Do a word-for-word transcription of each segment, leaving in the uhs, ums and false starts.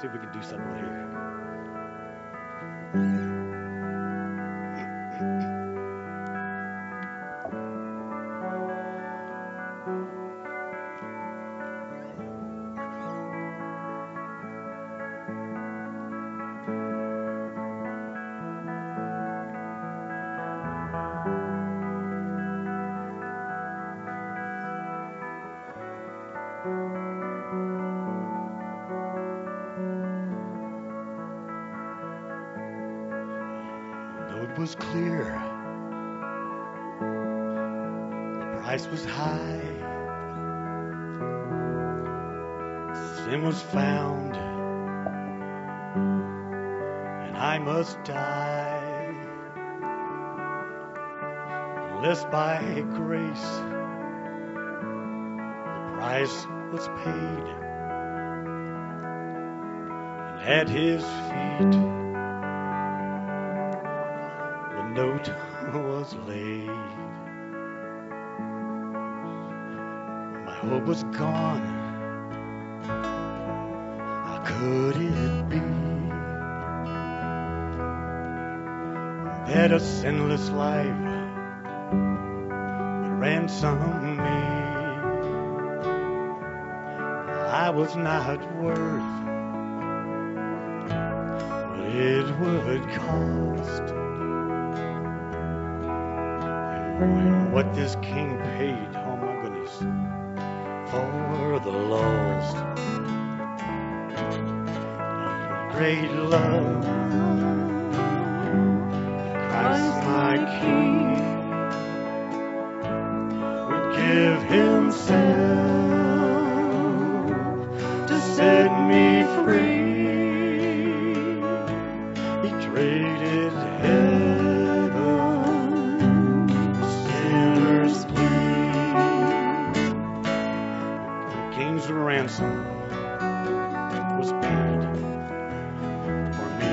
if we can do something here. It was clear, the price was high, sin was found, and I must die, unless by grace the price was paid, and at his feet note was laid. My hope was gone. How could it be that a sinless life would ransom me? I was not worth what it would cost. And what this king paid, oh my goodness, for the lost. Oh, great love, Christ my King would give himself to set me free. He traded heaven. Ransom was paid for me.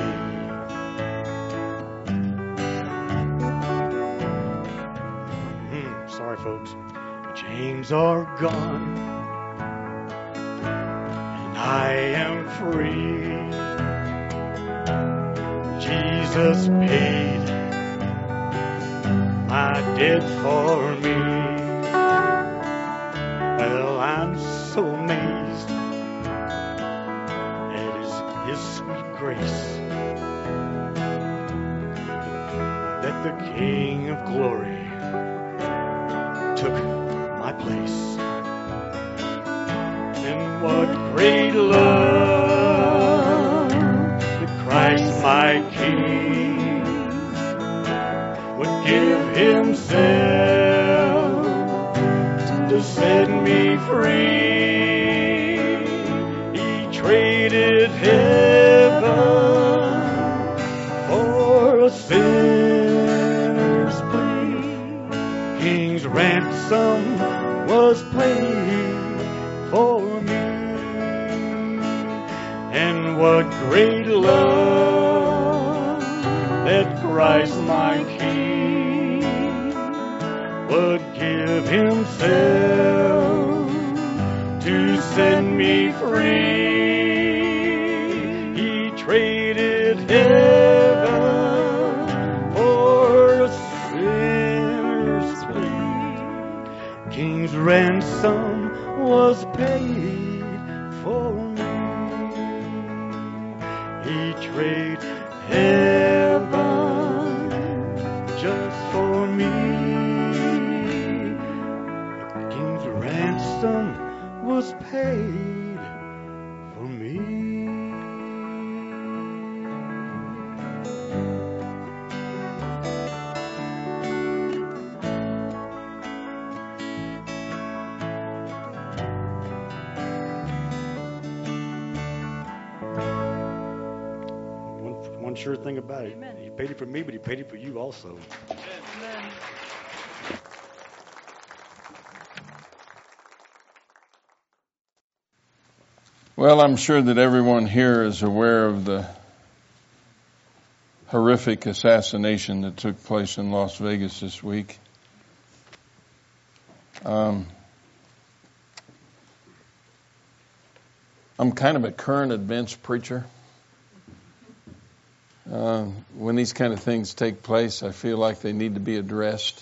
Mm, sorry, folks. The chains are gone, and I am free. Jesus paid my debt for me. Well, I'm so amazed at his, his sweet grace that the King of Glory took my place. And what great love that Christ my King would give himself to set me free. Traded heaven for a sinner's plea. King's ransom was paid for me. And what great love that Christ my King would give himself to set me free. Traded heaven for a sinner's plea. King's ransom was paid for me. He traded heaven just for me. King's ransom was paid for me. Sure thing about it. Amen. He paid it for me, but he paid it for you also. Amen. Well, I'm sure that everyone here is aware of the horrific assassination that took place in Las Vegas this week. Um, I'm kind of a current events preacher. Uh, when these kind of things take place, I feel like they need to be addressed.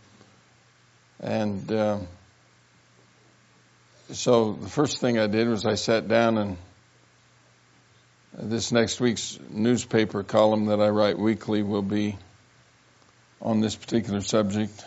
And uh, so the first thing I did was I sat down, and this next week's newspaper column that I write weekly will be on this particular subject.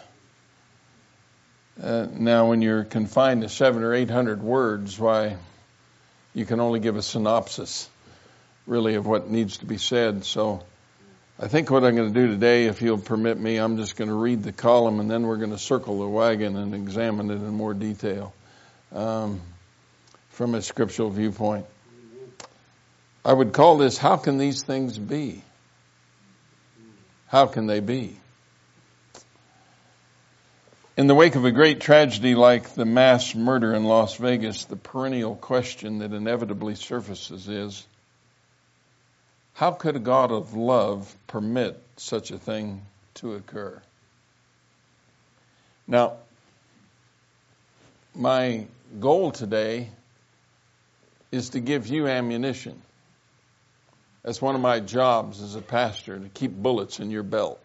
Uh, now, when you're confined to seven or eight hundred words, why, you can only give a synopsis, really, of what needs to be said. So I think what I'm going to do today, if you'll permit me, I'm just going to read the column, and then we're going to circle the wagon and examine it in more detail um, from a scriptural viewpoint. I would call this, how can these things be? How can they be? In the wake of a great tragedy like the mass murder in Las Vegas, the perennial question that inevitably surfaces is, how could a God of love permit such a thing to occur? Now, my goal today is to give you ammunition. That's one of my jobs as a pastor, to keep bullets in your belt.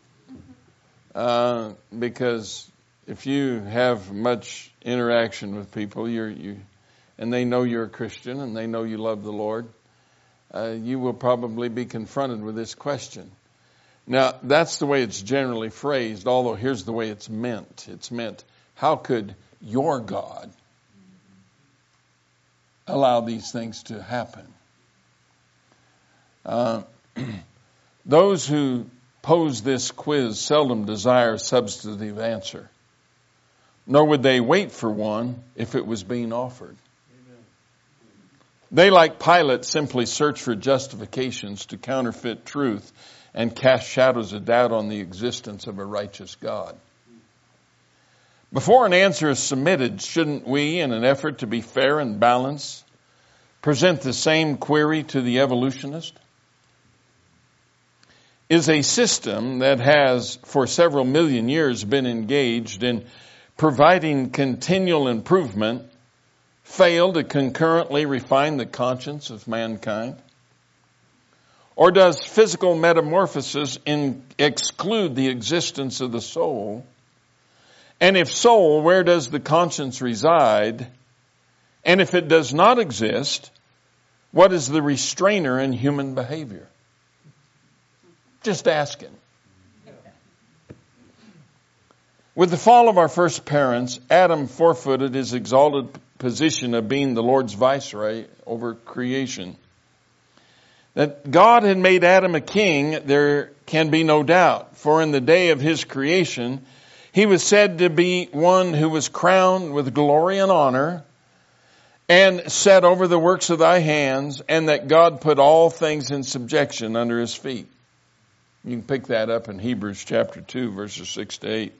Uh, because if you have much interaction with people, you're, you, and they know you're a Christian and they know you love the Lord, uh, you will probably be confronted with this question. Now, that's the way it's generally phrased, although here's the way it's meant. It's meant, how could your God allow these things to happen? Uh, those who pose this quiz seldom desire a substantive answer, nor would they wait for one if it was being offered. Amen. They, like Pilate, simply search for justifications to counterfeit truth and cast shadows of doubt on the existence of a righteous God. Before an answer is submitted, shouldn't we, in an effort to be fair and balanced, present the same query to the evolutionist? Is a system that has for several million years been engaged in providing continual improvement fail to concurrently refine the conscience of mankind? Or does physical metamorphosis in, exclude the existence of the soul? And if so, where does the conscience reside? And if it does not exist, what is the restrainer in human behavior? Just asking. With the fall of our first parents, Adam forfeited his exalted position of being the Lord's viceroy over creation. That God had made Adam a king, there can be no doubt. For in the day of his creation, he was said to be one who was crowned with glory and honor and set over the works of thy hands, and that God put all things in subjection under his feet. You can pick that up in Hebrews chapter two, verses six to eight.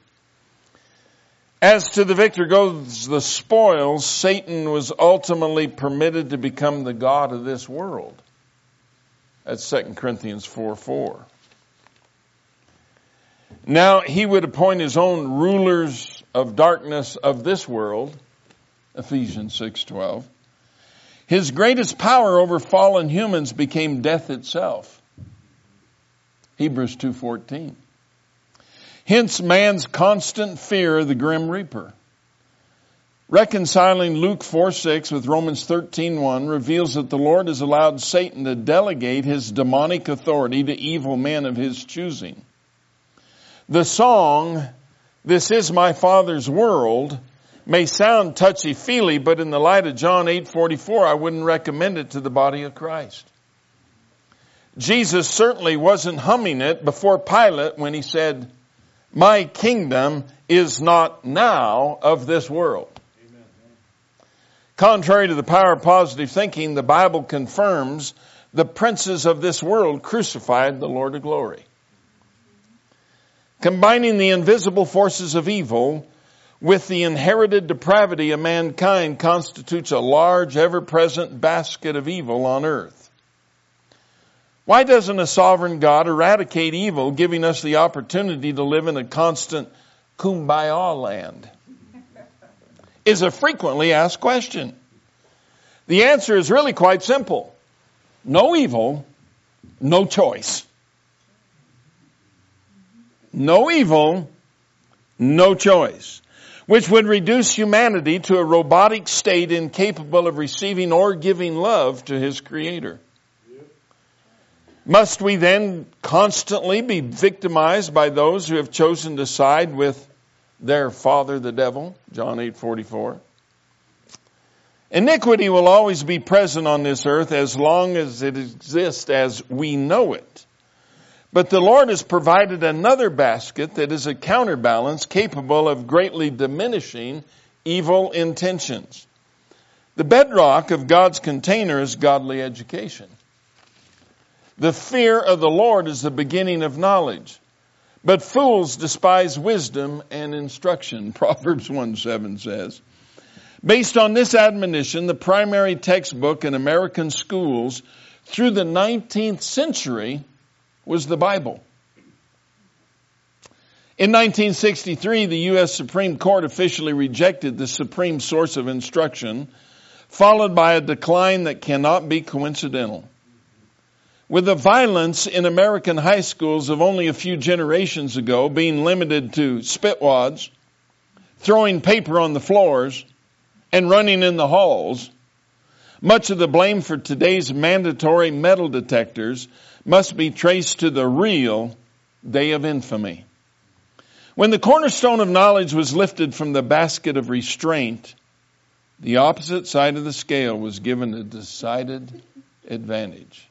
As to the victor goes the spoils, Satan was ultimately permitted to become the god of this world. That's Second Corinthians four four. Now he would appoint his own rulers of darkness of this world, Ephesians six twelve. His greatest power over fallen humans became death itself, Hebrews two fourteen. Hence man's constant fear of the grim reaper. Reconciling Luke four six with Romans thirteen one reveals that the Lord has allowed Satan to delegate his demonic authority to evil men of his choosing. The song, "This is my Father's world," may sound touchy-feely, but in the light of John eight forty-four, I wouldn't recommend it to the body of Christ. Jesus certainly wasn't humming it before Pilate when he said, "My kingdom is not now of this world." Amen. Contrary to the power of positive thinking, the Bible confirms the princes of this world crucified the Lord of glory. Combining the invisible forces of evil with the inherited depravity of mankind constitutes a large, ever-present basket of evil on earth. Why doesn't a sovereign God eradicate evil, giving us the opportunity to live in a constant kumbaya land? Is a frequently asked question. The answer is really quite simple. No evil, no choice. No evil, no choice. Which would reduce humanity to a robotic state incapable of receiving or giving love to his Creator. Must we then constantly be victimized by those who have chosen to side with their father, the devil? John eight forty-four. Iniquity will always be present on this earth as long as it exists as we know it. But the Lord has provided another basket that is a counterbalance capable of greatly diminishing evil intentions. The bedrock of God's container is godly education. The fear of the Lord is the beginning of knowledge. But fools despise wisdom and instruction, Proverbs one seven says. Based on this admonition, the primary textbook in American schools through the nineteenth century was the Bible. In nineteen sixty-three, the U S Supreme Court officially rejected the supreme source of instruction, followed by a decline that cannot be coincidental. With the violence in American high schools of only a few generations ago being limited to spitwads, throwing paper on the floors, and running in the halls, much of the blame for today's mandatory metal detectors must be traced to the real day of infamy. When the cornerstone of knowledge was lifted from the basket of restraint, the opposite side of the scale was given a decided advantage.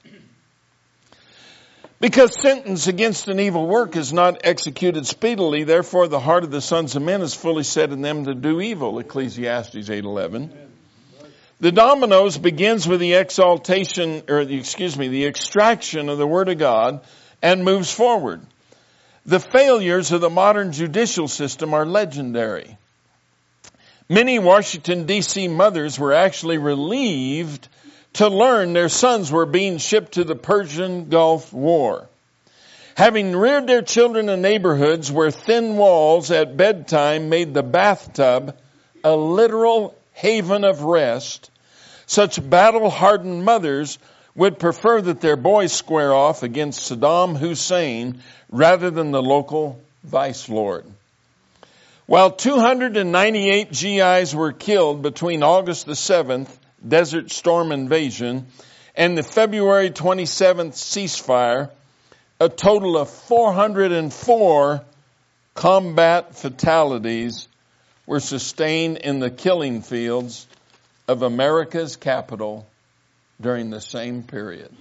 Because sentence against an evil work is not executed speedily, therefore the heart of the sons of men is fully set in them to do evil, Ecclesiastes eight eleven. The dominoes begins with the exaltation, or the, excuse me, the extraction of the Word of God and moves forward. The failures of the modern judicial system are legendary. Many Washington, D C mothers were actually relieved to learn their sons were being shipped to the Persian Gulf War. Having reared their children in neighborhoods where thin walls at bedtime made the bathtub a literal haven of rest, such battle-hardened mothers would prefer that their boys square off against Saddam Hussein rather than the local vice lord. While two hundred ninety-eight G Is were killed between August the seventh, Desert Storm invasion, and the February twenty-seventh ceasefire, a total of four hundred four combat fatalities were sustained in the killing fields of America's capital during the same period.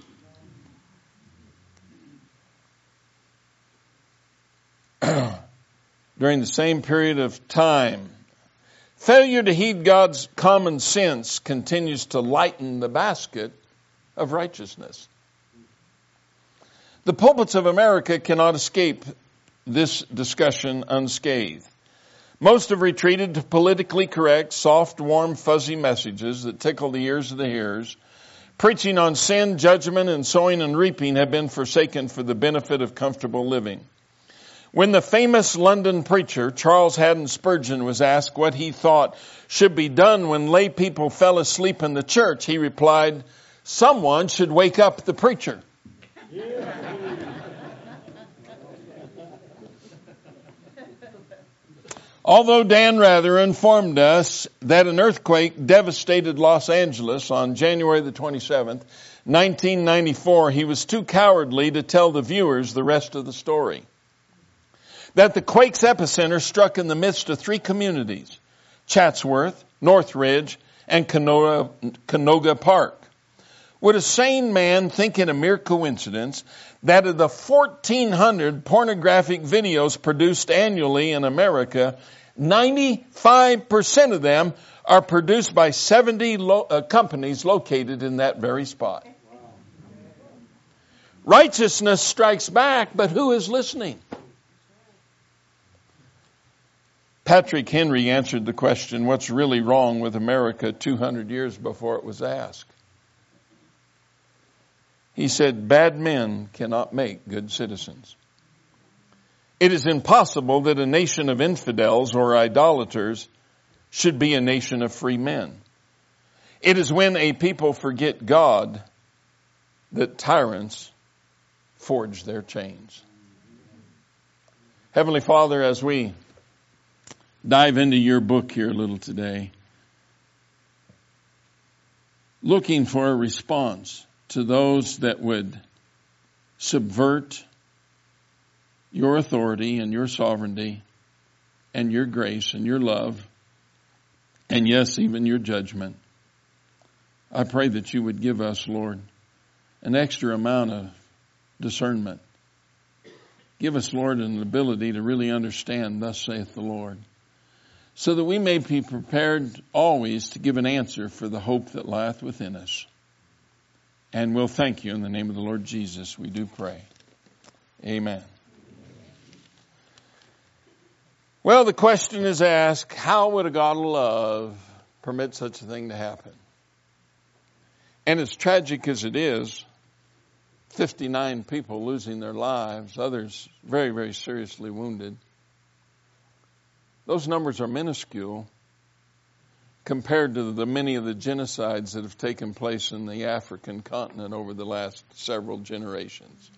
During the same period of time, failure to heed God's common sense continues to lighten the basket of righteousness. The pulpits of America cannot escape this discussion unscathed. Most have retreated to politically correct, soft, warm, fuzzy messages that tickle the ears of the hearers. Preaching on sin, judgment, and sowing and reaping have been forsaken for the benefit of comfortable living. When the famous London preacher, Charles Haddon Spurgeon, was asked what he thought should be done when lay people fell asleep in the church, he replied, "Someone should wake up the preacher." Although Dan Rather informed us that an earthquake devastated Los Angeles on January the twenty-seventh, nineteen ninety-four, he was too cowardly to tell the viewers the rest of the story. That the quake's epicenter struck in the midst of three communities, Chatsworth, Northridge, and Canoga, Canoga Park. Would a sane man think it a mere coincidence that of the fourteen hundred pornographic videos produced annually in America, ninety-five percent of them are produced by seventy lo- uh, companies located in that very spot? Wow. Righteousness strikes back, but who is listening? Patrick Henry answered the question, what's really wrong with America two hundred years before it was asked. He said, bad men cannot make good citizens. It is impossible that a nation of infidels or idolaters should be a nation of free men. It is when a people forget God that tyrants forge their chains. Heavenly Father, as we dive into your book here a little today, looking for a response to those that would subvert your authority and your sovereignty and your grace and your love, and yes, even your judgment. I pray that you would give us, Lord, an extra amount of discernment. Give us, Lord, an ability to really understand, thus saith the Lord, so that we may be prepared always to give an answer for the hope that lieth within us. And we'll thank you in the name of the Lord Jesus, we do pray. Amen. Well, the question is asked, how would a God of love permit such a thing to happen? And as tragic as it is, fifty-nine people losing their lives, others very, very seriously wounded, those numbers are minuscule compared to the many of the genocides that have taken place in the African continent over the last several generations.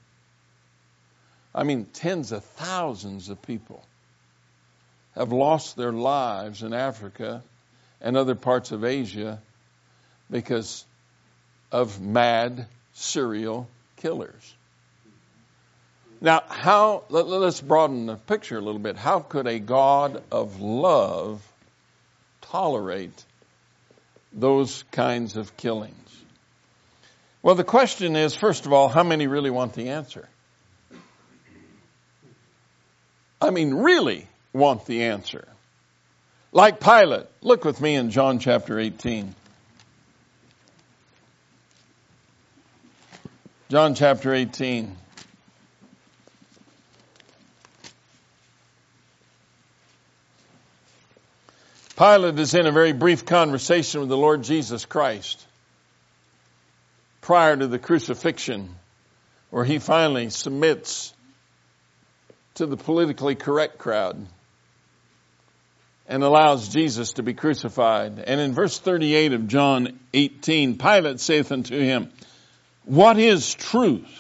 I mean, tens of thousands of people have lost their lives in Africa and other parts of Asia because of mad serial killers. Now, how, let, let's broaden the picture a little bit. How could a God of love tolerate those kinds of killings? Well, the question is, first of all, how many really want the answer? I mean, really want the answer. Like Pilate. Look with me in John chapter eighteen. John chapter eighteen. Pilate is in a very brief conversation with the Lord Jesus Christ prior to the crucifixion, where he finally submits to the politically correct crowd and allows Jesus to be crucified. And in verse thirty-eight of John eighteen, Pilate saith unto him, what is truth?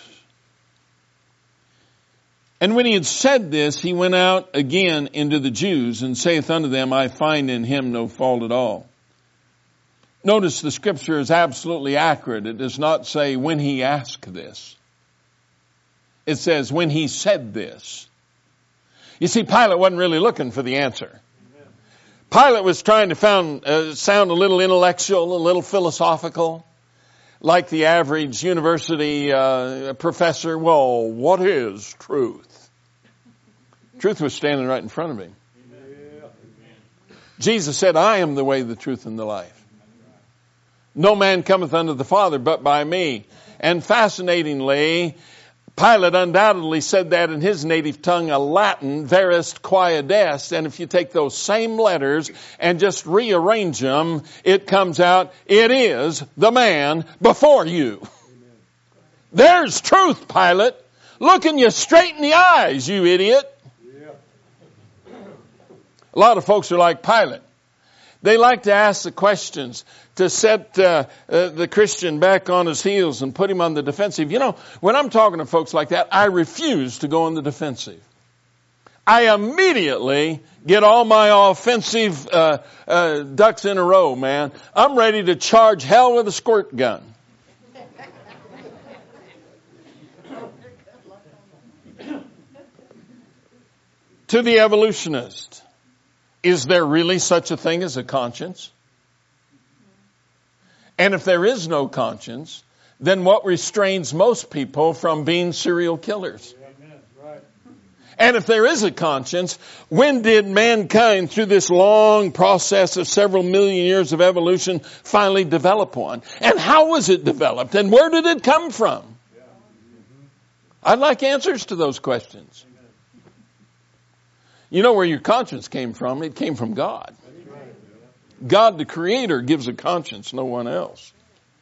And when he had said this, he went out again into the Jews and saith unto them, I find in him no fault at all. Notice the scripture is absolutely accurate. It does not say when he asked this. It says when he said this. You see, Pilate wasn't really looking for the answer. Pilate was trying to found, uh, sound a little intellectual, a little philosophical, like the average university uh, professor. Well, what is truth? Truth was standing right in front of him. Amen. Jesus said, I am the way, the truth, and the life. No man cometh unto the Father but by me. And fascinatingly, Pilate undoubtedly said that in his native tongue, a Latin, verest quia est. And if you take those same letters and just rearrange them, it comes out, it is the man before you. Amen. There's truth, Pilate. Looking you straight in the eyes, you idiot. Yeah. A lot of folks are like Pilate. They like to ask the questions to set uh, uh, the Christian back on his heels and put him on the defensive. You know, when I'm talking to folks like that, I refuse to go on the defensive. I immediately get all my offensive uh, uh, ducks in a row, man. I'm ready to charge hell with a squirt gun. To the evolutionist, is there really such a thing as a conscience? And if there is no conscience, then what restrains most people from being serial killers? And if there is a conscience, when did mankind, through this long process of several million years of evolution, finally develop one? And how was it developed? And where did it come from? I'd like answers to those questions. You know where your conscience came from? It came from God. God the Creator gives a conscience, no one else.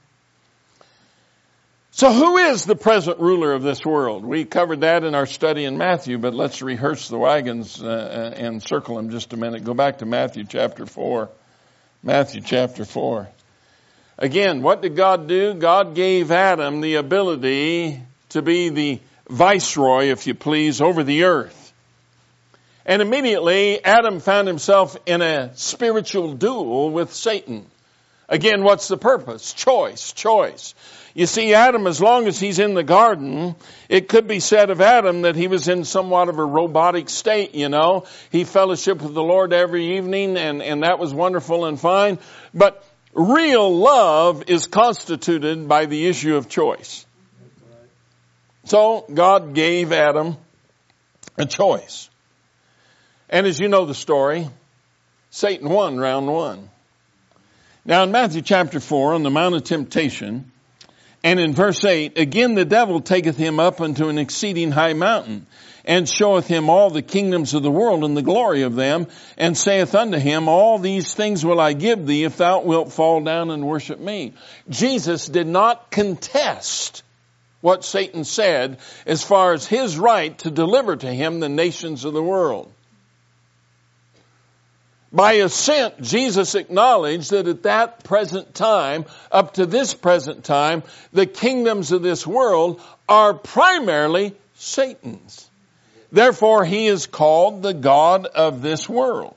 So who is the present ruler of this world? We covered that in our study in Matthew, but let's rehearse the wagons uh, and circle them just a minute. Go back to Matthew chapter four. Matthew chapter four. Again, what did God do? God gave Adam the ability to be the viceroy, if you please, over the earth. And immediately, Adam found himself in a spiritual duel with Satan. Again, what's the purpose? Choice, choice. You see, Adam, as long as he's in the garden, it could be said of Adam that he was in somewhat of a robotic state, you know. He fellowshiped with the Lord every evening, and, and that was wonderful and fine. But real love is constituted by the issue of choice. So God gave Adam a choice. And as you know the story, Satan won round one. Now in Matthew chapter four, on the Mount of Temptation, and in verse eight, again the devil taketh him up unto an exceeding high mountain, and showeth him all the kingdoms of the world and the glory of them, and saith unto him, all these things will I give thee if thou wilt fall down and worship me. Jesus did not contest what Satan said as far as his right to deliver to him the nations of the world. By assent, Jesus acknowledged that at that present time, up to this present time, the kingdoms of this world are primarily Satan's. Therefore, he is called the God of this world.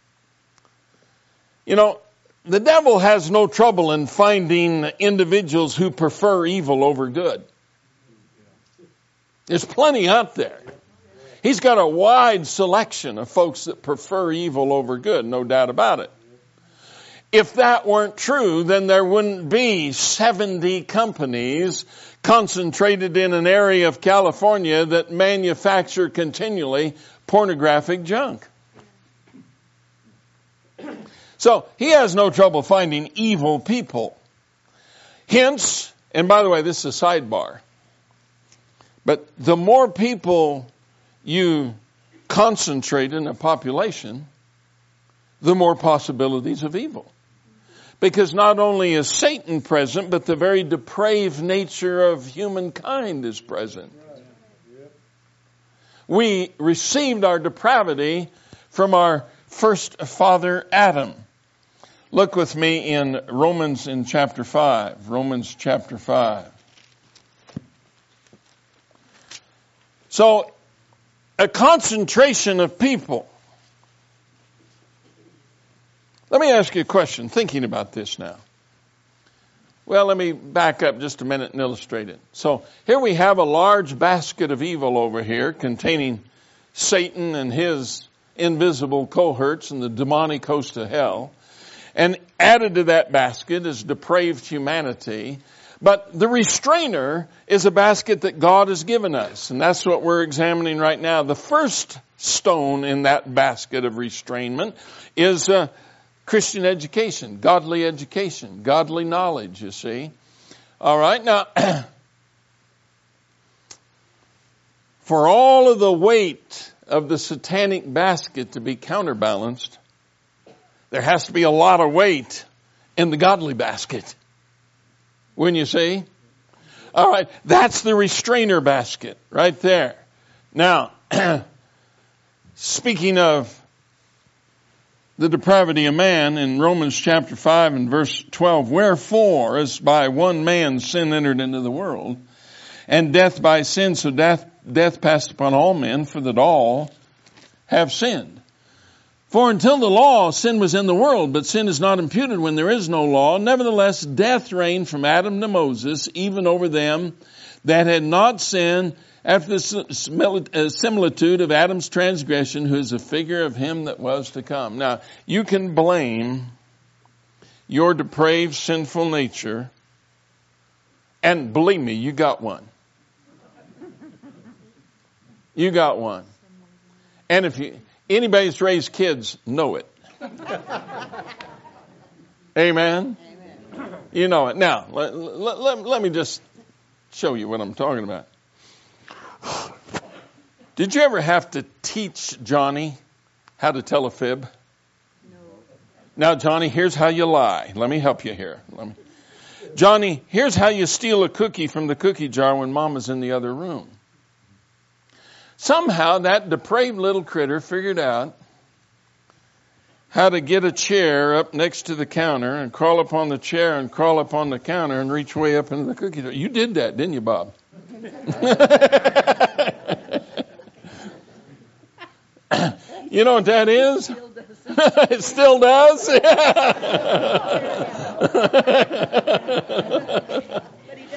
You know, the devil has no trouble in finding individuals who prefer evil over good. There's plenty out there. He's got a wide selection of folks that prefer evil over good, no doubt about it. If that weren't true, then there wouldn't be seventy companies concentrated in an area of California that manufacture continually pornographic junk. So he has no trouble finding evil people. Hence, and by the way, this is a sidebar, but the more people you concentrate in a population, the more possibilities of evil. Because not only is Satan present, but the very depraved nature of humankind is present. We received our depravity from our first father, Adam. Look with me in Romans in chapter five. Romans chapter five. So, a concentration of people. Let me ask you a question, thinking about this now. Well, let me back up just a minute and illustrate it. So here we have a large basket of evil over here containing Satan and his invisible cohorts and the demonic host of hell. And added to that basket is depraved humanity. But the restrainer is a basket that God has given us. And that's what we're examining right now. The first stone in that basket of restrainment is uh, Christian education, godly education, godly knowledge, you see. All right, now, for all of the weight of the satanic basket to be counterbalanced, there has to be a lot of weight in the godly basket. When you see? All right, that's the restrainer basket right there. Now, speaking of the depravity of man, in Romans chapter five and verse twelve, wherefore, as by one man sin entered into the world, and death by sin, so death, death passed upon all men, for that all have sinned. For until the law, sin was in the world, but sin is not imputed when there is no law. Nevertheless, death reigned from Adam to Moses, even over them that had not sinned, after the similitude of Adam's transgression, who is a figure of him that was to come. Now, you can blame your depraved, sinful nature, and believe me, you got one. You got one. And if you... Anybody that's raised kids know it. Amen? Amen. You know it. Now, let, let, let, let me just show you what I'm talking about. Did you ever have to teach Johnny how to tell a fib? No. Now, Johnny, here's how you lie. Let me help you here. Let me. Johnny, here's how you steal a cookie from the cookie jar when Mama's in the other room. Somehow that depraved little critter figured out how to get a chair up next to the counter and crawl up on the chair and crawl up on the counter and reach way up into the cookie jar. You did that, didn't you, Bob? You know what that is? It still does. It still does.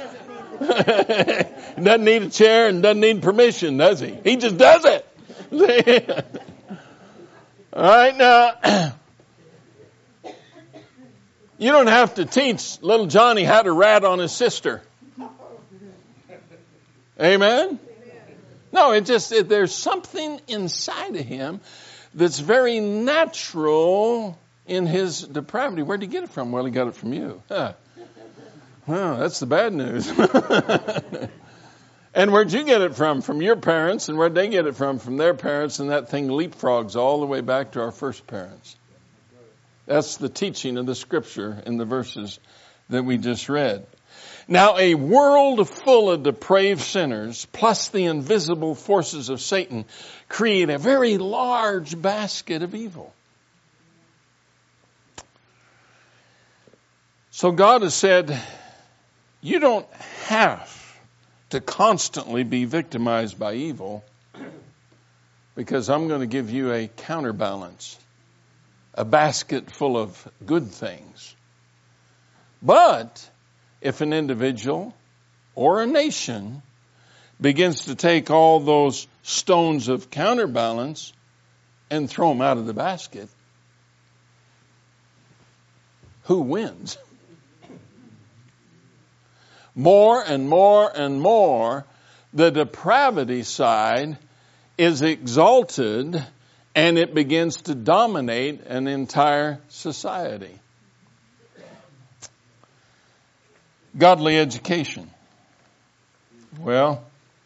He doesn't need a chair and doesn't need permission, does he? He just does it. All right, now, you don't have to teach little Johnny how to rat on his sister. Amen? No, it just, it, there's something inside of him that's very natural in his depravity. Where'd he get it from? Well, he got it from you. Huh. Well, that's the bad news. And where'd you get it from? From your parents. And where'd they get it from? From their parents. And that thing leapfrogs all the way back to our first parents. That's the teaching of the Scripture in the verses that we just read. Now, a world full of depraved sinners, plus the invisible forces of Satan, create a very large basket of evil. So God has said, you don't have to constantly be victimized by evil, because I'm going to give you a counterbalance, a basket full of good things. But if an individual or a nation begins to take all those stones of counterbalance and throw them out of the basket, who wins? More and more and more, the depravity side is exalted and it begins to dominate an entire society. Godly education. Well,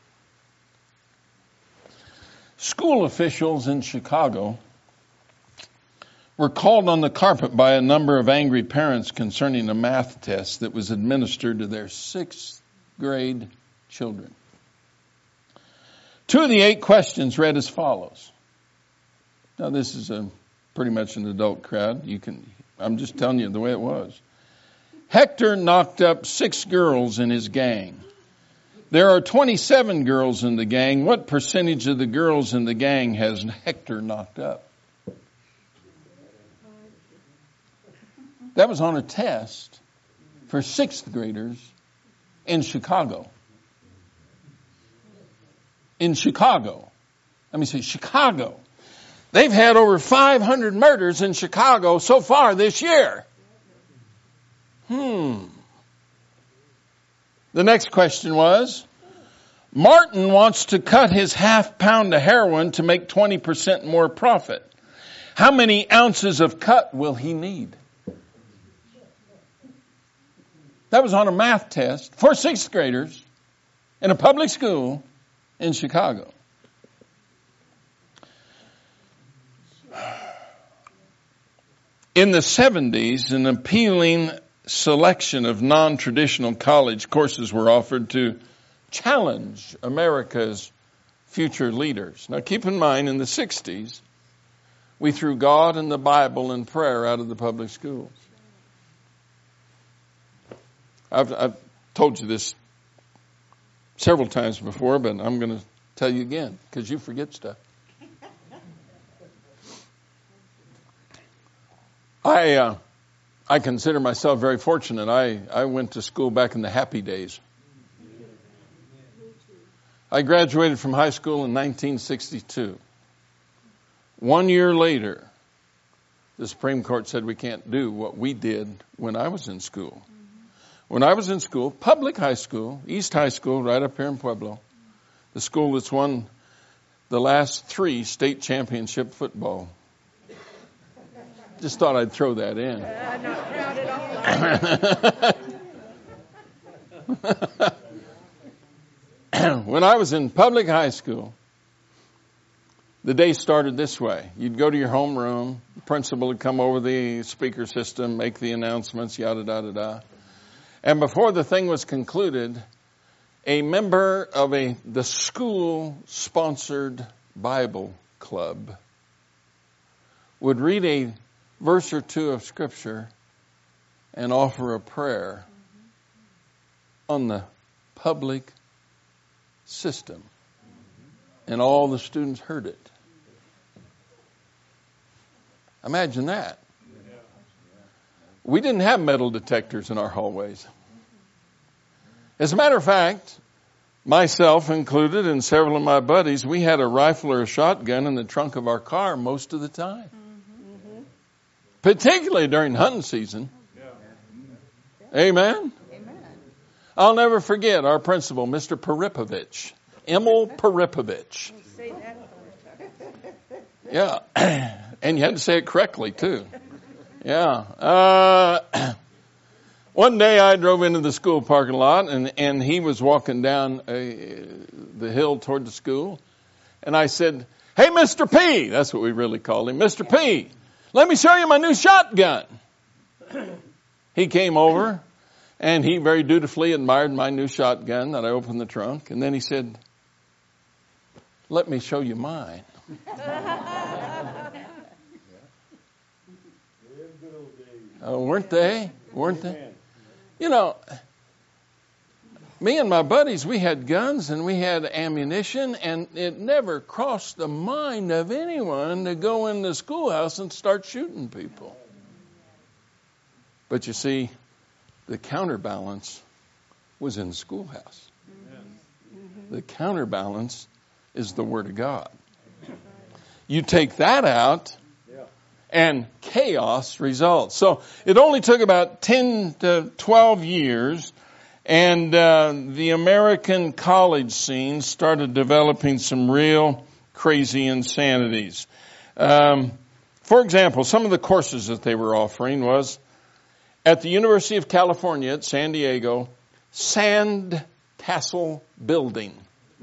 school officials in Chicago were called on the carpet by a number of angry parents concerning a math test that was administered to their sixth grade children. Two of the eight questions read as follows. Now, this is a pretty much an adult crowd. You can, I'm just telling you the way it was. Hector knocked up six girls in his gang. There are twenty-seven girls in the gang. What percentage of the girls in the gang has Hector knocked up? That was on a test for sixth graders in Chicago. In Chicago. Let me say Chicago. They've had over five hundred murders in Chicago so far this year. Hmm. The next question was, Martin wants to cut his half pound of heroin to make twenty percent more profit. How many ounces of cut will he need? That was on a math test for sixth graders in a public school in Chicago. In the seventies, an appealing selection of non-traditional college courses were offered to challenge America's future leaders. Now keep in mind, in the sixties, we threw God and the Bible and prayer out of the public schools. I've, I've told you this several times before, but I'm going to tell you again, because you forget stuff. I uh, I consider myself very fortunate. I, I went to school back in the happy days. I graduated from high school in nineteen sixty-two. One year later, the Supreme Court said we can't do what we did when I was in school. When I was in school, public high school, East High School, right up here in Pueblo, the school that's won the last three state championship football. Just thought I'd throw that in. I'm not proud at all. When I was in public high school, the day started this way. You'd go to your homeroom, the principal would come over the speaker system, make the announcements, yada, da, da, da. And before the thing was concluded, a member of a the school-sponsored Bible club would read a verse or two of Scripture and offer a prayer on the public system. And all the students heard it. Imagine that. We didn't have metal detectors in our hallways. As a matter of fact, myself included and several of my buddies, we had a rifle or a shotgun in the trunk of our car most of the time. Mm-hmm. Particularly during hunting season. Yeah. Amen? Amen. I'll never forget our principal, Mister Peripovich. Emil Peripovich. Yeah. And you had to say it correctly, too. Yeah. Uh, one day I drove into the school parking lot, and, and he was walking down a, the hill toward the school. And I said, "Hey, Mister P," that's what we really called him, "Mister P, let me show you my new shotgun." He came over, and he very dutifully admired my new shotgun that I opened the trunk. And then he said, "Let me show you mine." Oh, weren't they? Weren't they? You know, me and my buddies, we had guns and we had ammunition, and it never crossed the mind of anyone to go in the schoolhouse and start shooting people. But you see, the counterbalance was in the schoolhouse. The counterbalance is the Word of God. You take that out, and chaos results. So it only took about ten to twelve years, and uh, the American college scene started developing some real crazy insanities. Um, for example, some of the courses that they were offering was at the University of California at San Diego, Sand Castle Building.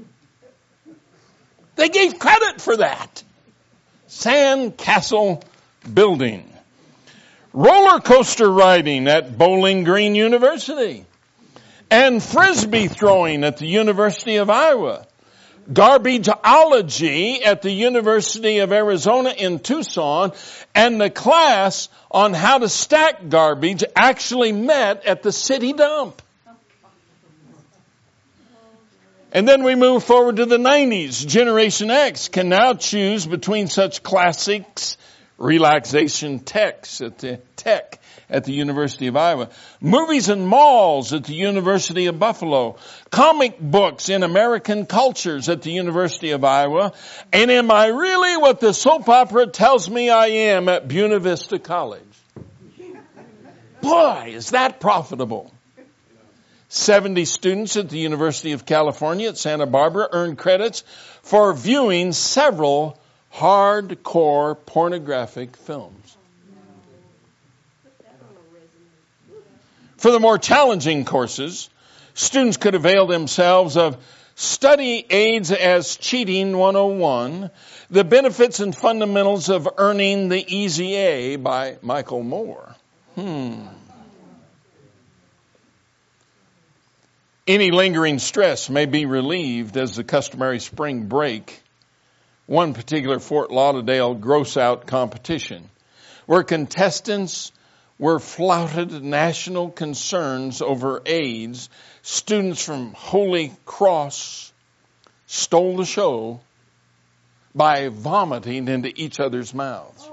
They gave credit for that. Sand Castle Building. Roller coaster riding at Bowling Green University. And frisbee throwing at the University of Iowa. Garbageology at the University of Arizona in Tucson. And the class on how to stack garbage actually met at the city dump. And then we move forward to the nineties. Generation X can now choose between such classics, relaxation techs at the tech at the University of Iowa, movies and malls at the University of Buffalo, comic books in American cultures at the University of Iowa, and am I really what the soap opera tells me I am at Buena Vista College? Boy, is that profitable. seventy students at the University of California at Santa Barbara earned credits for viewing several hardcore pornographic films. For the more challenging courses, students could avail themselves of Study Aids as Cheating one oh one, The Benefits and Fundamentals of Earning the Easy A by Michael Moore. Hmm. Any lingering stress may be relieved as the customary spring break. One particular Fort Lauderdale gross-out competition, where contestants were flouted national concerns over AIDS. Students from Holy Cross stole the show by vomiting into each other's mouths.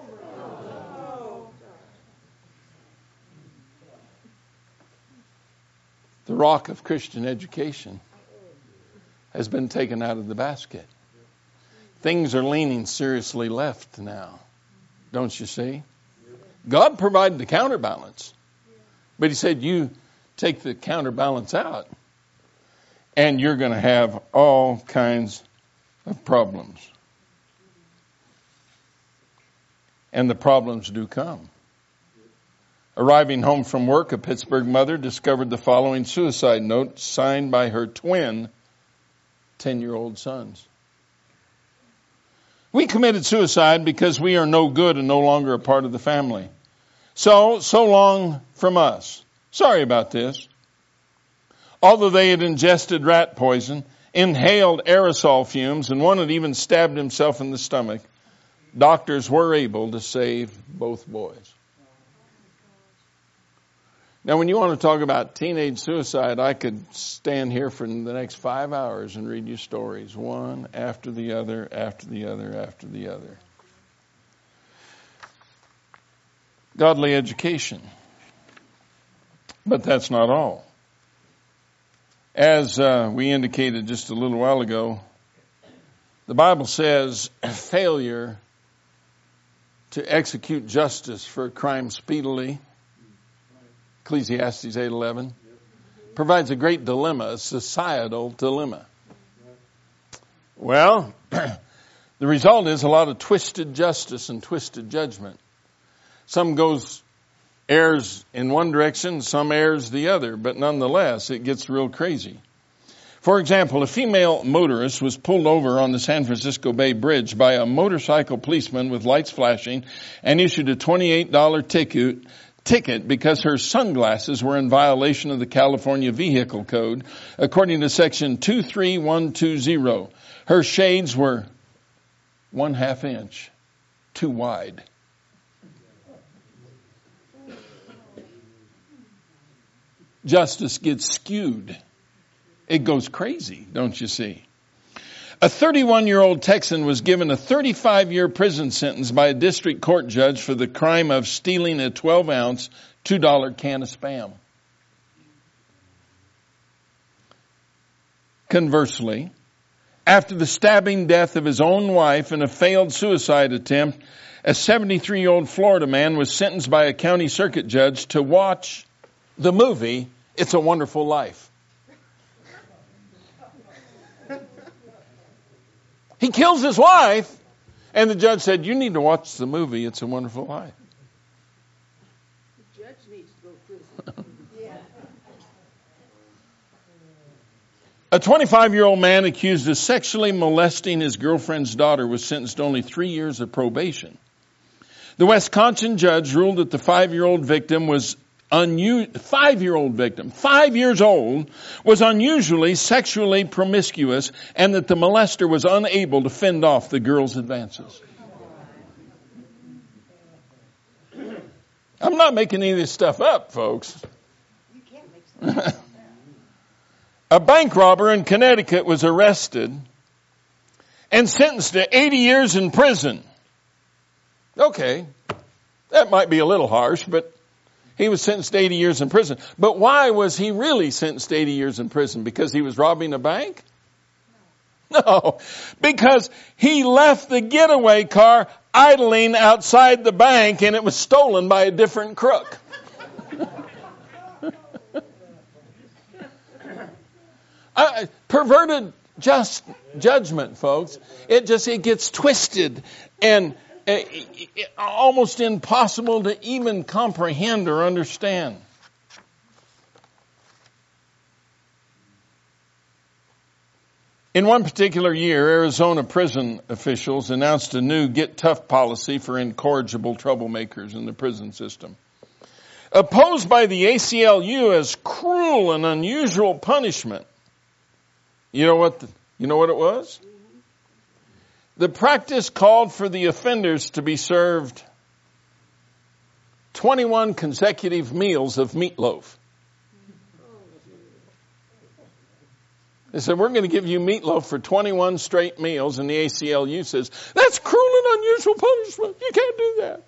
The rock of Christian education has been taken out of the basket. Things are leaning seriously left now. Don't you see? God provided the counterbalance. But he said, you take the counterbalance out, and you're going to have all kinds of problems. And the problems do come. Arriving home from work, a Pittsburgh mother discovered the following suicide note signed by her twin ten-year-old sons. We committed suicide because we are no good and no longer a part of the family. So, so long from us. Sorry about this. Although they had ingested rat poison, inhaled aerosol fumes, and one had even stabbed himself in the stomach, doctors were able to save both boys. Now, when you want to talk about teenage suicide, I could stand here for the next five hours and read you stories, one after the other, after the other, after the other. Godly education. But that's not all. As uh, we indicated just a little while ago, the Bible says failure to execute justice for a crime speedily, Ecclesiastes eight eleven, provides a great dilemma, a societal dilemma. Well, the result is a lot of twisted justice and twisted judgment. Some goes, errs in one direction, some errs the other, but nonetheless, it gets real crazy. For example, a female motorist was pulled over on the San Francisco Bay Bridge by a motorcycle policeman with lights flashing and issued a twenty-eight dollars ticket ticket because her sunglasses were in violation of the California Vehicle Code, according to section two three one two zero. Her shades were one half inch too wide. Justice gets skewed. It goes crazy, don't you see? A thirty-one-year-old Texan was given a thirty-five-year prison sentence by a district court judge for the crime of stealing a twelve-ounce, two dollar can of Spam. Conversely, after the stabbing death of his own wife in a failed suicide attempt, a seventy-three-year-old Florida man was sentenced by a county circuit judge to watch the movie It's a Wonderful Life. He kills his wife, and the judge said, you need to watch the movie It's a Wonderful Life. The judge needs to go to prison. Yeah. A twenty-five-year-old man accused of sexually molesting his girlfriend's daughter was sentenced to only three years of probation. The Wisconsin judge ruled that the five-year-old victim was Unu- five-year-old victim, five years old, was unusually sexually promiscuous and that the molester was unable to fend off the girl's advances. I'm not making any of this stuff up, folks. You can't make stuff up. A bank robber in Connecticut was arrested and sentenced to eighty years in prison. Okay, that might be a little harsh, but he was sentenced to eighty years in prison. But why was he really sentenced to eighty years in prison? Because he was robbing a bank? No, because he left the getaway car idling outside the bank and it was stolen by a different crook. uh, perverted just judgment, folks. It just, it gets twisted and almost impossible to even comprehend or understand. In one particular year, Arizona prison officials announced a new get tough policy for incorrigible troublemakers in the prison system. Opposed by the A C L U as cruel and unusual punishment. You know what, the, you know what it was? The practice called for the offenders to be served twenty-one consecutive meals of meatloaf. They said, we're going to give you meatloaf for twenty-one straight meals, and the A C L U says, that's cruel and unusual punishment. You can't do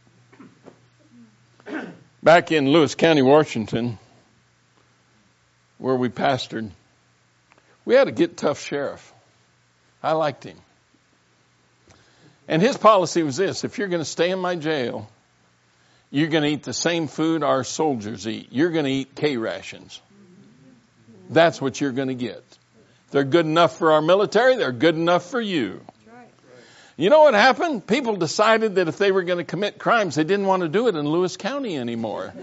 that. Back in Lewis County, Washington, where we pastored, we had a get tough sheriff. I liked him. And his policy was this: if you're going to stay in my jail, you're going to eat the same food our soldiers eat. You're going to eat K rations. That's what you're going to get. They're good enough for our military. They're good enough for you. You know what happened? People decided that if they were going to commit crimes, they didn't want to do it in Lewis County anymore.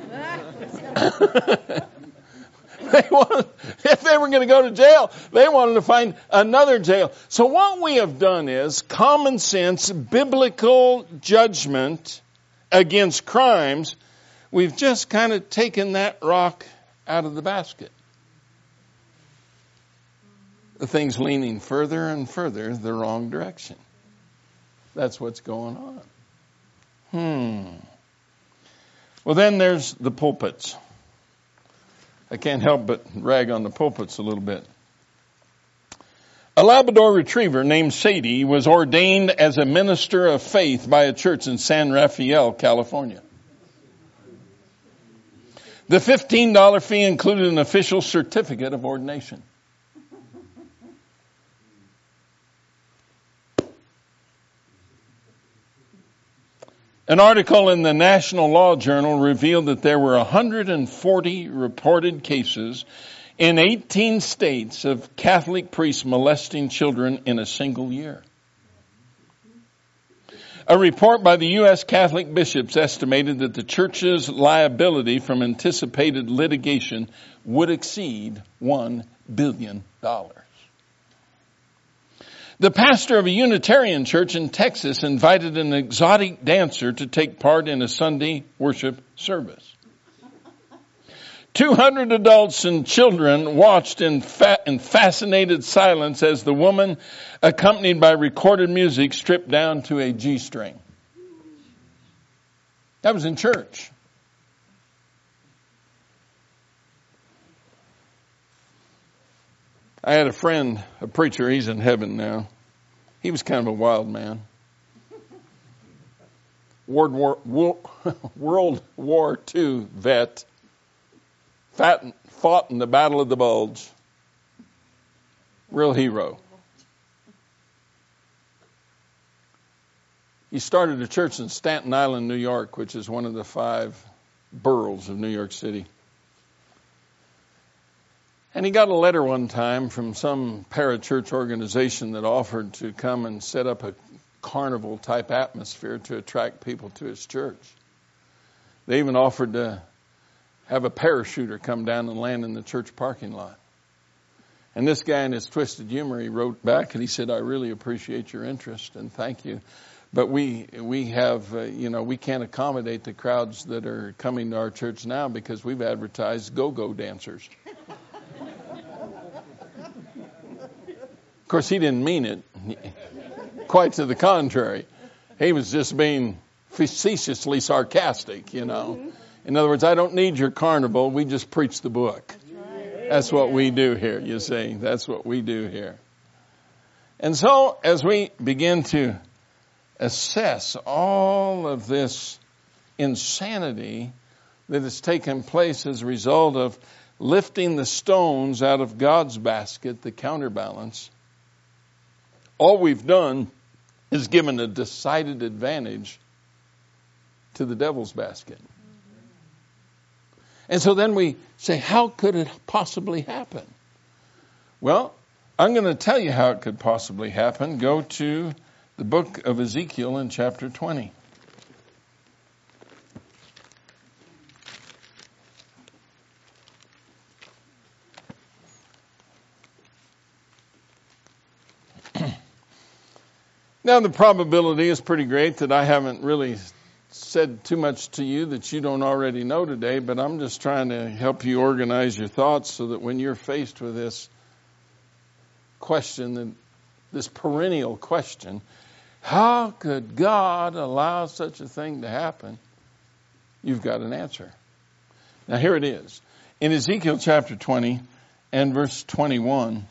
They wanted, if they were going to go to jail, they wanted to find another jail. So what we have done is common sense, biblical judgment against crimes. We've just kind of taken that rock out of the basket. The thing's leaning further and further the wrong direction. That's what's going on. Hmm. Well, then there's the pulpits. I can't help but rag on the pulpits a little bit. A Labrador retriever named Sadie was ordained as a minister of faith by a church in San Rafael, California. The fifteen dollars fee included an official certificate of ordination. An article in the National Law Journal revealed that there were one hundred forty reported cases in eighteen states of Catholic priests molesting children in a single year. A report by the U S Catholic bishops estimated that the church's liability from anticipated litigation would exceed one billion dollars. The pastor of a Unitarian church in Texas invited an exotic dancer to take part in a Sunday worship service. two hundred adults and children watched in, fa- in fascinated silence as the woman, accompanied by recorded music, stripped down to a G-string. That was in church. I had a friend, a preacher, he's in heaven now. He was kind of a wild man. World War, War, World War Two vet. Fat, fought in the Battle of the Bulge. Real hero. He started a church in Staten Island, New York, which is one of the five boroughs of New York City. And he got a letter one time from some parachurch organization that offered to come and set up a carnival type atmosphere to attract people to his church. They even offered to have a parachuter come down and land in the church parking lot. And this guy, in his twisted humor, he wrote back and he said, "I really appreciate your interest and thank you. But we we have, uh, you know, we can't accommodate the crowds that are coming to our church now because we've advertised go-go dancers." Of course, he didn't mean it. Quite to the contrary. He was just being facetiously sarcastic, you know. In other words, I don't need your carnival. We just preach the book. That's what we do here, you see. That's what we do here. And so, as we begin to assess all of this insanity that has taken place as a result of lifting the stones out of God's basket, the counterbalance, all we've done is given a decided advantage to the devil's basket. And so then we say, how could it possibly happen? Well, I'm going to tell you how it could possibly happen. Go to the book of Ezekiel in chapter twenty. Now, the probability is pretty great that I haven't really said too much to you that you don't already know today, but I'm just trying to help you organize your thoughts so that when you're faced with this question, this perennial question, how could God allow such a thing to happen? You've got an answer. Now, here it is. In Ezekiel chapter twenty and verse twenty-one,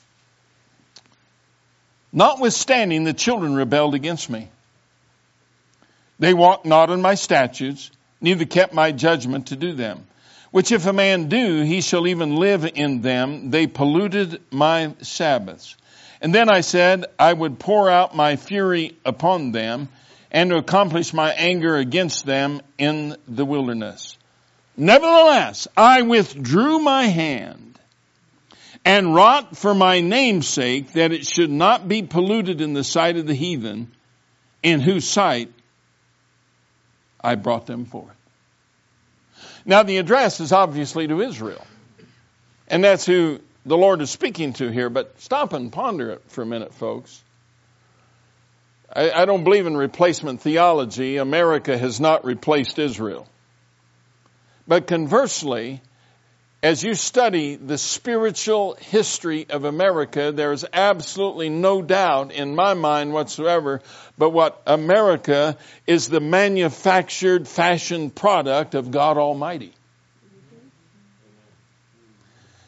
"Notwithstanding, the children rebelled against me. They walked not in my statutes, neither kept my judgment to do them. Which if a man do, he shall even live in them. They polluted my Sabbaths. And then I said, I would pour out my fury upon them, and to accomplish my anger against them in the wilderness. Nevertheless, I withdrew my hand, and wrought for my name's sake, that it should not be polluted in the sight of the heathen, in whose sight I brought them forth." Now, the address is obviously to Israel. And that's who the Lord is speaking to here. But stop and ponder it for a minute, folks. I, I don't believe in replacement theology. America has not replaced Israel. But conversely, as you study the spiritual history of America, there is absolutely no doubt in my mind whatsoever but what America is the manufactured, fashioned product of God Almighty.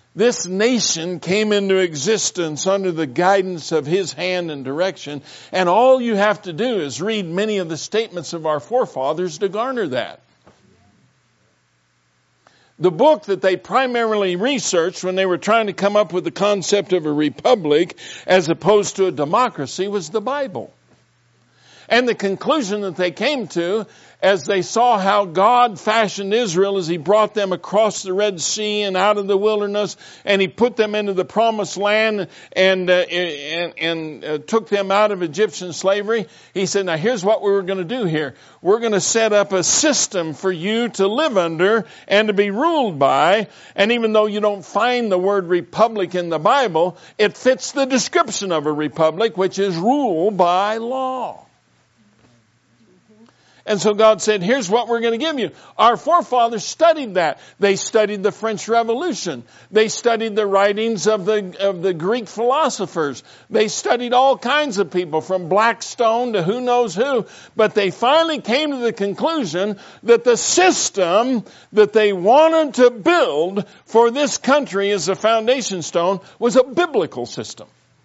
This nation came into existence under the guidance of His hand and direction, and all you have to do is read many of the statements of our forefathers to garner that. The book that they primarily researched when they were trying to come up with the concept of a republic as opposed to a democracy was the Bible. And the conclusion that they came to as they saw how God fashioned Israel as He brought them across the Red Sea and out of the wilderness, and He put them into the promised land and uh, and, and uh, took them out of Egyptian slavery. He said, now here's what we're going to do here. We're going to set up a system for you to live under and to be ruled by. And even though you don't find the word republic in the Bible, it fits the description of a republic, which is rule by law. And so God said, here's what we're going to give you. Our forefathers studied that. They studied the French Revolution. They studied the writings of the, of the Greek philosophers. They studied all kinds of people from Blackstone to who knows who. But they finally came to the conclusion that the system that they wanted to build for this country as a foundation stone was a biblical system.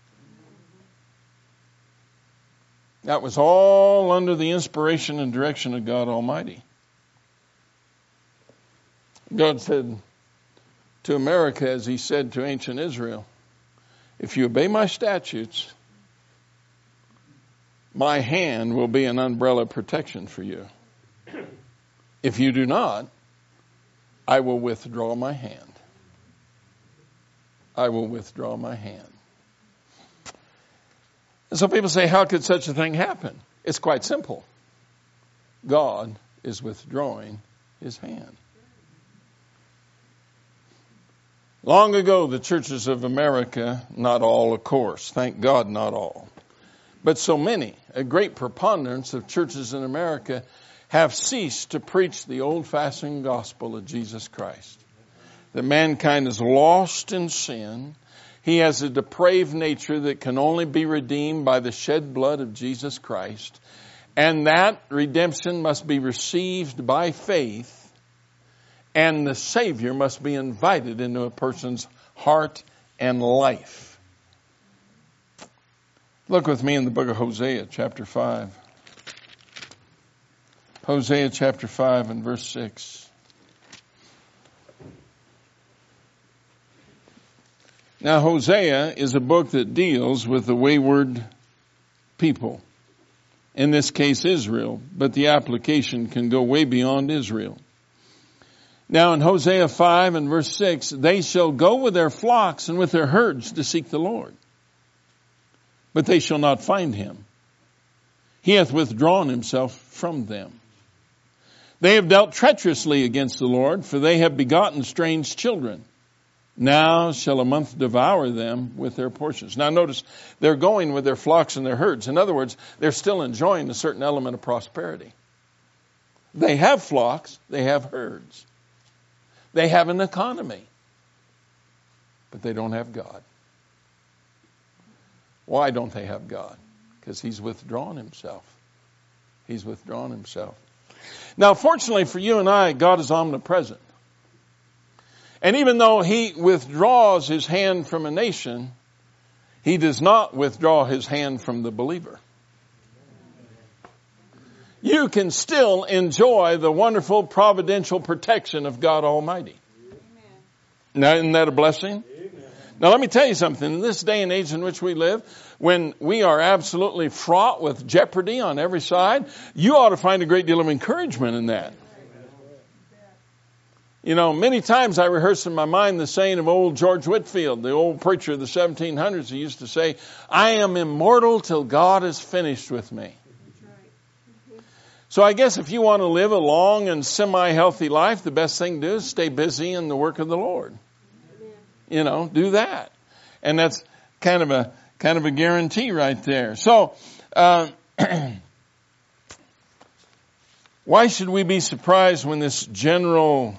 That was all under the inspiration and direction of God Almighty. God said to America, as He said to ancient Israel, if you obey my statutes, my hand will be an umbrella protection for you. If you do not, I will withdraw my hand. I will withdraw my hand. And so people say, how could such a thing happen? It's quite simple. God is withdrawing His hand. Long ago, the churches of America, not all, of course, thank God not all, but so many, a great preponderance of churches in America have ceased to preach the old-fashioned gospel of Jesus Christ. That mankind is lost in sin. He has a depraved nature that can only be redeemed by the shed blood of Jesus Christ. And that redemption must be received by faith. And the Savior must be invited into a person's heart and life. Look with me in the book of Hosea, chapter five. Hosea chapter five and verse six. Now, Hosea is a book that deals with the wayward people. In this case, Israel. But the application can go way beyond Israel. Now, in Hosea five and verse six, they shall go with their flocks and with their herds to seek the Lord. But they shall not find Him. He hath withdrawn Himself from them. They have dealt treacherously against the Lord, for they have begotten strange children. Now shall a month devour them with their portions. Now notice, they're going with their flocks and their herds. In other words, they're still enjoying a certain element of prosperity. They have flocks, they have herds. They have an economy. But they don't have God. Why don't they have God? Because He's withdrawn Himself. He's withdrawn Himself. Now, fortunately for you and I, God is omnipresent. And even though He withdraws His hand from a nation, He does not withdraw His hand from the believer. You can still enjoy the wonderful providential protection of God Almighty. Now, isn't that a blessing? Now, let me tell you something. In this day and age in which we live, when we are absolutely fraught with jeopardy on every side, you ought to find a great deal of encouragement in that. You know, many times I rehearse in my mind the saying of old George Whitefield, the old preacher of the seventeen hundreds. He used to say, I am immortal till God is finished with me. So I guess if you want to live a long and semi-healthy life, the best thing to do is stay busy in the work of the Lord. You know, do that. And that's kind of a kind of a guarantee right there. So, uh, why should we be surprised when this general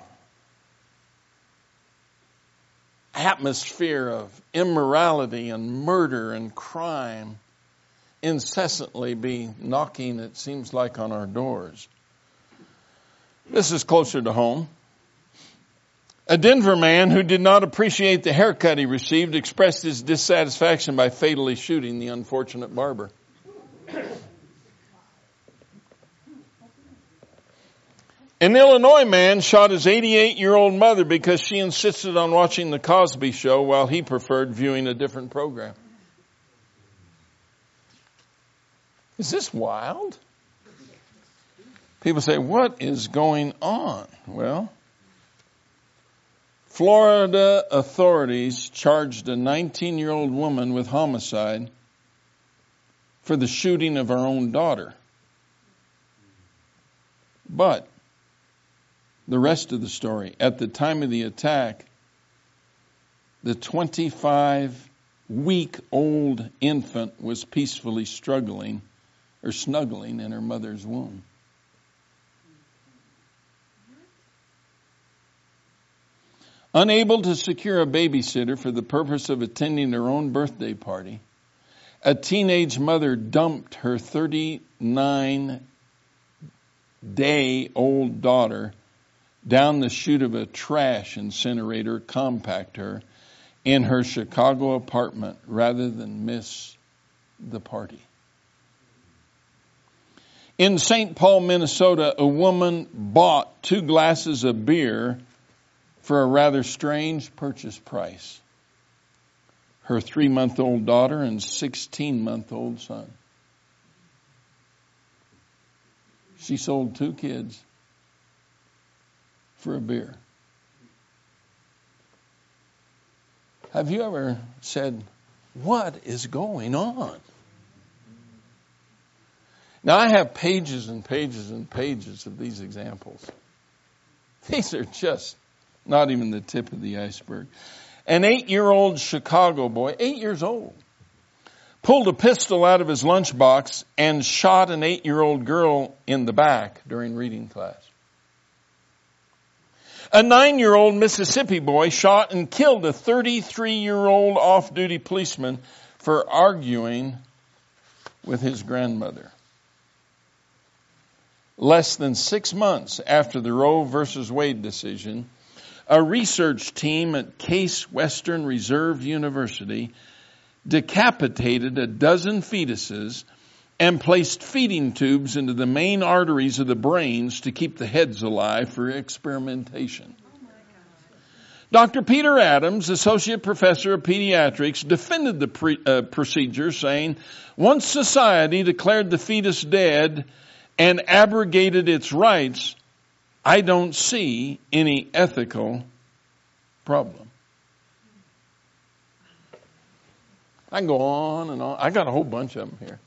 atmosphere of immorality and murder and crime incessantly be knocking, it seems like, on our doors? This is closer to home. A Denver man who did not appreciate the haircut he received expressed his dissatisfaction by fatally shooting the unfortunate barber. An Illinois man shot his eighty-eight-year-old mother because she insisted on watching The Cosby Show while he preferred viewing a different program. Is this wild? People say, what is going on? Well, Florida authorities charged a nineteen-year-old woman with homicide for the shooting of her own daughter. But the rest of the story, at the time of the attack, the twenty-five-week-old infant was peacefully struggling or snuggling in her mother's womb. Unable to secure a babysitter for the purpose of attending her own birthday party, a teenage mother dumped her thirty-nine-day-old daughter down the chute of a trash incinerator compactor in her Chicago apartment rather than miss the party. In Saint Paul, Minnesota, a woman bought two glasses of beer for a rather strange purchase price. Her three-month-old daughter and sixteen-month-old son. She sold two kids for a beer. Have you ever said, what is going on? Now, I have pages and pages and pages of these examples. These are just not even the tip of the iceberg. An eight-year-old Chicago boy, eight years old, pulled a pistol out of his lunchbox and shot an eight-year-old girl in the back during reading class. A nine-year-old Mississippi boy shot and killed a thirty-three-year-old off-duty policeman for arguing with his grandmother. Less than six months after the Roe versus Wade decision, a research team at Case Western Reserve University decapitated a dozen fetuses and placed feeding tubes into the main arteries of the brains to keep the heads alive for experimentation. Doctor Peter Adams, associate professor of pediatrics, defended the pre, uh, procedure, saying, once society declared the fetus dead and abrogated its rights, I don't see any ethical problem. I can go on and on. I got a whole bunch of them here.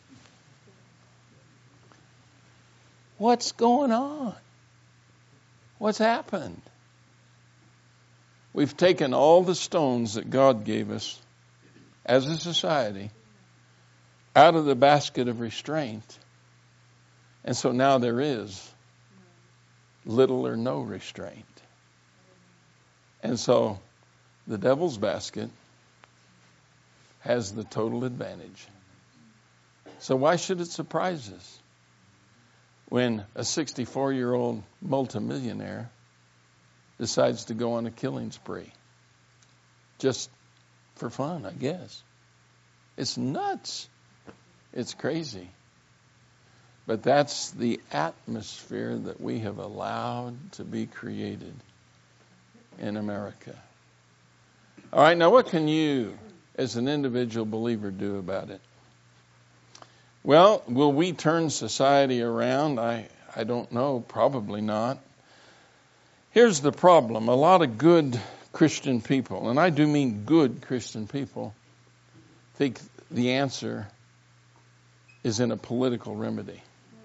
What's going on? What's happened? We've taken all the stones that God gave us as a society out of the basket of restraint. And so now there is little or no restraint. And so the devil's basket has the total advantage. So why should it surprise us when a sixty-four-year-old multimillionaire decides to go on a killing spree? Just for fun, I guess. It's nuts. It's crazy. But that's the atmosphere that we have allowed to be created in America. All right, now what can you, as an individual believer, do about it? Well, will we turn society around? I, I don't know. Probably not. Here's the problem. A lot of good Christian people, and I do mean good Christian people, think the answer is in a political remedy.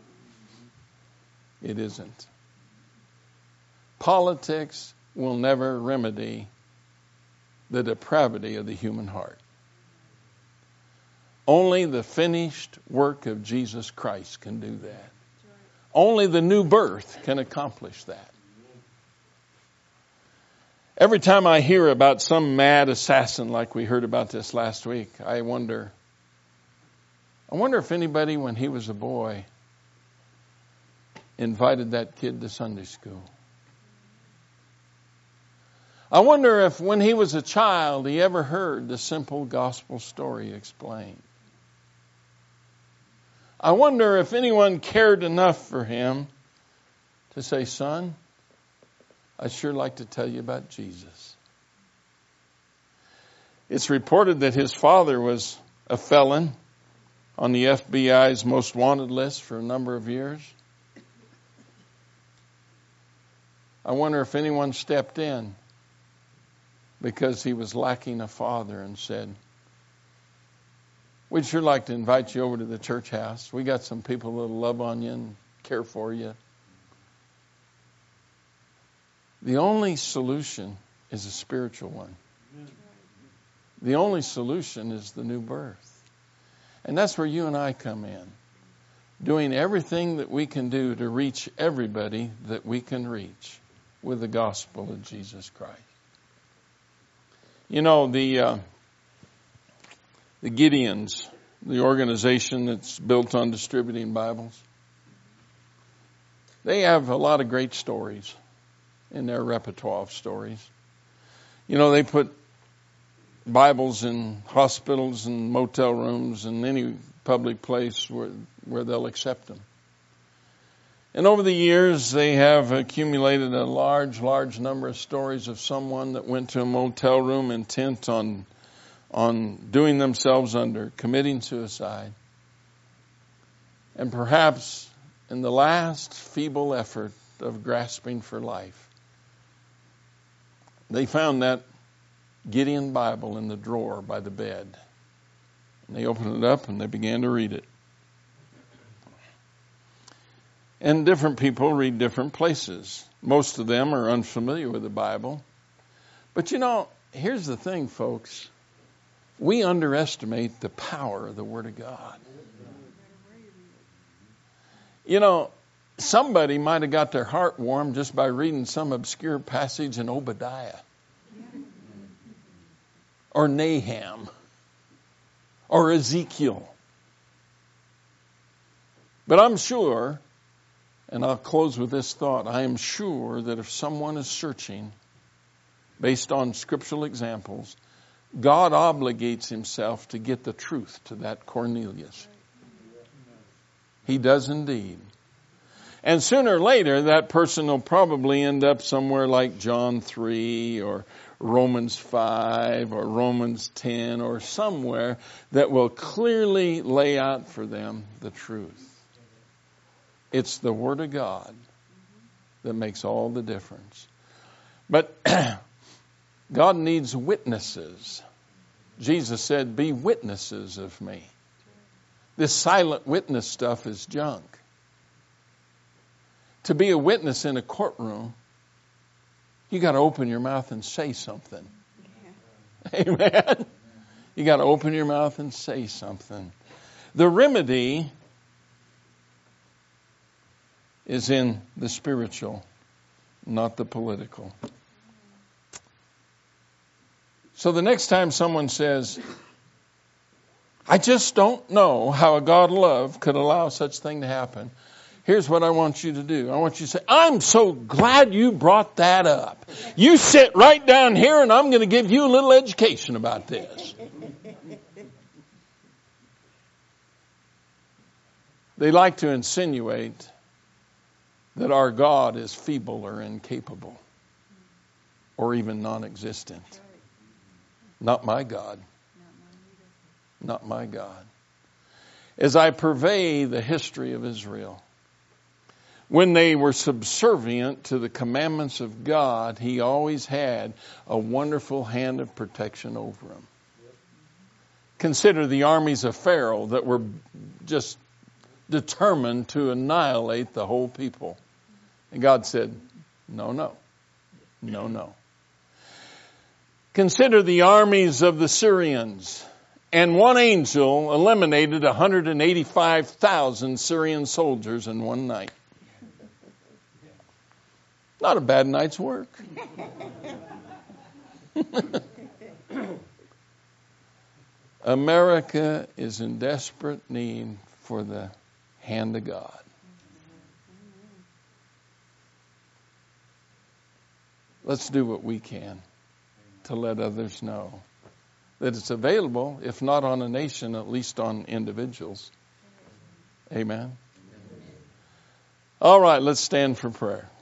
It isn't. Politics will never remedy the depravity of the human heart. Only the finished work of Jesus Christ can do that. Only the new birth can accomplish that. Every time I hear about some mad assassin like we heard about this last week, I wonder, I wonder if anybody when he was a boy invited that kid to Sunday school. I wonder if when he was a child, he ever heard the simple gospel story explained. I wonder if anyone cared enough for him to say, son, I'd sure like to tell you about Jesus. It's reported that his father was a felon on the F B I's most wanted list for a number of years. I wonder if anyone stepped in because he was lacking a father and said, we'd sure like to invite you over to the church house. We got some people that'll love on you and care for you. The only solution is a spiritual one. The only solution is the new birth. And that's where you and I come in. Doing everything that we can do to reach everybody that we can reach with the gospel of Jesus Christ. You know, the uh, the Gideons, the organization that's built on distributing Bibles, they have a lot of great stories in their repertoire of stories. You know, they put Bibles in hospitals and motel rooms and any public place where, where they'll accept them. And over the years, they have accumulated a large, large number of stories of someone that went to a motel room intent on, on doing themselves under, committing suicide. And perhaps in the last feeble effort of grasping for life, they found that Gideon Bible in the drawer by the bed. And they opened it up and they began to read it. And different people read different places. Most of them are unfamiliar with the Bible. But you know, here's the thing, folks. We underestimate the power of the Word of God. You know, somebody might have got their heart warmed just by reading some obscure passage in Obadiah. Or Nahum. Or Ezekiel. But I'm sure, and I'll close with this thought, I am sure that if someone is searching based on scriptural examples, God obligates himself to get the truth to that Cornelius. He does indeed. And sooner or later, that person will probably end up somewhere like John three or Romans five or Romans ten or somewhere that will clearly lay out for them the truth. It's the Word of God that makes all the difference. But God needs witnesses. Jesus said, be witnesses of me. This silent witness stuff is junk. To be a witness in a courtroom, you got to open your mouth and say something. Yeah. Amen. You got to open your mouth and say something. The remedy is in the spiritual, not the political. So the next time someone says, I just don't know how a God of love could allow such thing to happen, here's what I want you to do. I want you to say, I'm so glad you brought that up. You sit right down here and I'm going to give you a little education about this. They like to insinuate that our God is feeble or incapable or even non-existent. Not my God. Not my God. As I purvey the history of Israel, when they were subservient to the commandments of God, He always had a wonderful hand of protection over them. Consider the armies of Pharaoh that were just determined to annihilate the whole people. And God said, no, no, no, no. Consider the armies of the Syrians. And one angel eliminated one hundred eighty-five thousand Syrian soldiers in one night. Not a bad night's work. America is in desperate need for the hand of God. Let's do what we can. to let others know that it's available, if not on a nation, at least on individuals. Amen. All right, let's stand for prayer.